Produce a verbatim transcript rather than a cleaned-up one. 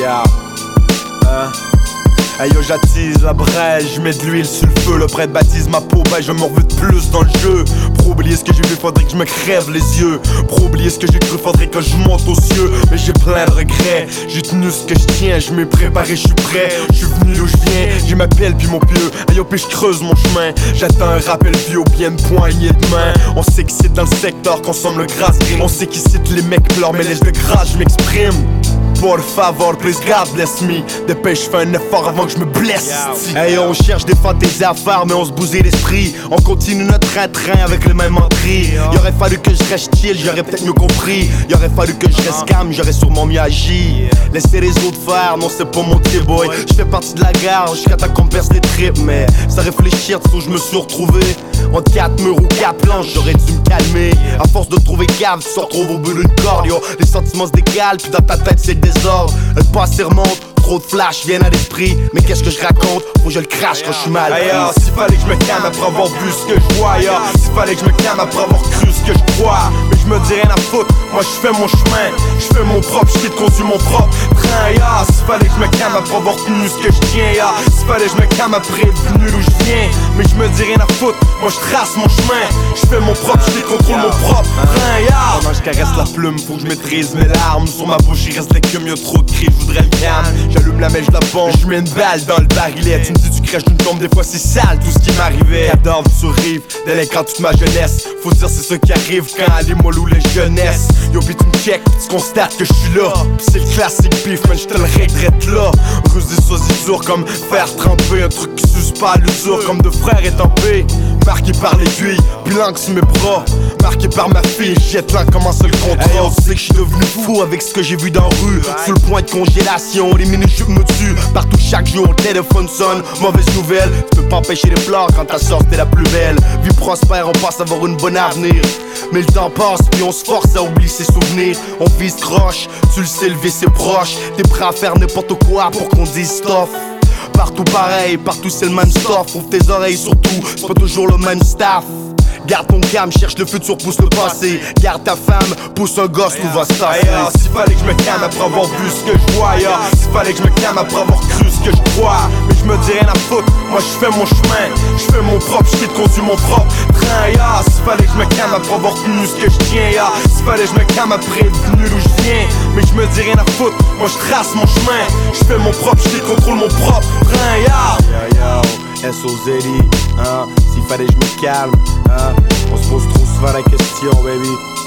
Yeah. Hein? Hey yo, j'attise la brèche, je mets de l'huile sur le feu. Le prêtre baptise ma peau, ben je m'en veux de plus dans le jeu. Pour oublier ce que j'ai vu, faudrait que je me crève les yeux. Pour oublier ce que j'ai cru, faudrait que je monte aux cieux. Mais j'ai plein de regrets, j'ai tenu ce que je tiens. Je m'ai préparé, je suis prêt, je suis venu d'où je viens. J'ai ma pelle puis mon pieu, hey yo, puis je creuse mon chemin. J'attends un rappel vieux, bien une poignée de main. On sait qu'ici dans le secteur, consomme le gras green. On sait qu'ici les mecs pleurent, mais laisse de gras, je m'exprime. Por favor, please God bless me. Dépêche, fais un effort avant que je me blesse. Hey, on cherche des fantaisies à faire, mais on se bousille l'esprit. On continue notre train-train avec le même entrée. Y'aurait fallu que je reste chill, j'aurais peut-être mieux compris. Y'aurait fallu que je reste calme, j'aurais sûrement mieux agi. Laisser les autres faire, non c'est pas mon type, boy. Je fais partie de la gare, jusqu'à temps qu'on me perce les tripes. Mais sans réfléchir, de où je me suis retrouvé. Entre quatre murs ou quatre planches, j'aurais dû me calmer. À force de trouver cave, tu te retrouves au bout d'une corde, yo. Les sentiments se décalent, puis dans ta tête c'est le désordre. Le passé remonte, trop de flash viennent à l'esprit. Mais qu'est-ce que je raconte? Faut que je le crache quand je suis mal. Ailleurs, s'il fallait que je me calme après avoir vu ce que je vois. Ailleurs, s'il fallait que je me calme après avoir cru ce que je crois. Mais je me dis rien à foutre, moi je fais mon chemin. Je fais mon propre, je quitte conduire mon propre train. Ailleurs, s'il fallait que je me calme après avoir tenu ce que je tiens. Ailleurs, s'il fallait que je me calme après être venu d'où je viens. Mais je me dis rien à foutre, moi je trace mon chemin. Je fais mon propre, je contrôle mon propre train. Ailleurs, pendant que je caresse la plume, faut que je maîtrise mes larmes. Sur ma bouche il reste l'écume, y'a trop de cris, je voudrais le calme. J'allume la mèche de la bombe, je mets une balle dans le barillet. Tu me dis tu crèches d'une tombe, des fois c'est sale tout ce qui m'arrivait. Cadavre sur rive, délinquant toute ma jeunesse. Faut dire c'est ce qui arrive quand les molles ou les jeunesses. Yo pis tu me check, tu constates que je suis là. Pis c'est le classique beef, man, j'te le regrette là. Rusé sosie dur comme fer trempé. Un truc qui suce pas l'usure comme deux frères étampés. Marqué par l'aiguille, puis l'angle sur mes bras. Marqué par ma fille, jette l'angle, commence le contrat. Hey, on sait que je suis devenu fou avec ce que j'ai vu dans la rue. Sous le point de congélation, les mini-jupes me tuent. Partout chaque jour, le téléphone sonne. Mauvaise nouvelle, tu peux pas empêcher les pleurs quand ta sorte est la plus belle. Vie prospère, on pense avoir une bonne avenir. Mais le temps passe, puis on se force à oublier ses souvenirs. On vise croche, tu le sais, le vice c'est proche. T'es prêt à faire n'importe quoi pour qu'on dise stop. Partout pareil, partout c'est le même stuff. Ouvre tes oreilles surtout, c'est pas toujours le même staff. Garde ton calme, cherche le futur, pousse le passé. Garde ta femme, pousse un gosse, tout va se passer. S'il fallait que je me calme après avoir vu ce que je vois. S'il fallait que je me calme après avoir cru ce que je crois. Mais je me dis rien à foutre, moi je fais mon chemin. Je fais mon propre, je quitte conduire mon propre train. S'il fallait que je me calme après avoir tenu ce que je tiens. S'il fallait que je me calme après être venu d'où je viens. Mais je me dis rien à foutre, moi je trace mon chemin. Je fais mon propre, je contrôle mon propre train. Yo, yo, S O Z I, hein. S'il fallait que je me calme, hein. On se pose trop souvent la question, baby.